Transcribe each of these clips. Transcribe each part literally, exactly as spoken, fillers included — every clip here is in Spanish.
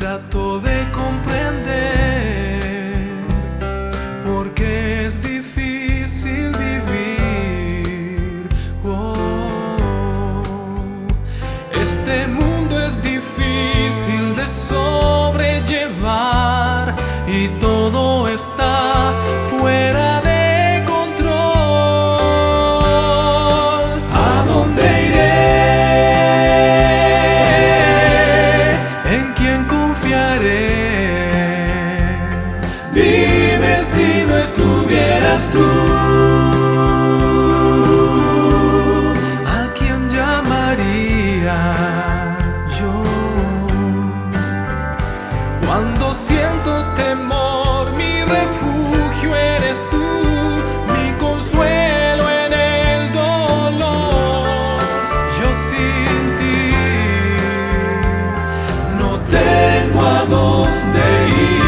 trato de comprender porque es difícil vivir. Oh, este mundo es difícil de sobrellevar y todo está fuera de control. ¿A dónde iré? ¿En quién confiaré? Dime si no estuvieras tú, ¿a quién llamaría yo? Cuando siento temor, mi refugio eres tú, mi consuelo en el dolor. Yo sin ti no tengo a dónde ir.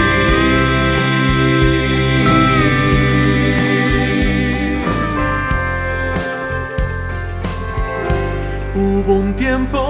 Hubo un tiempo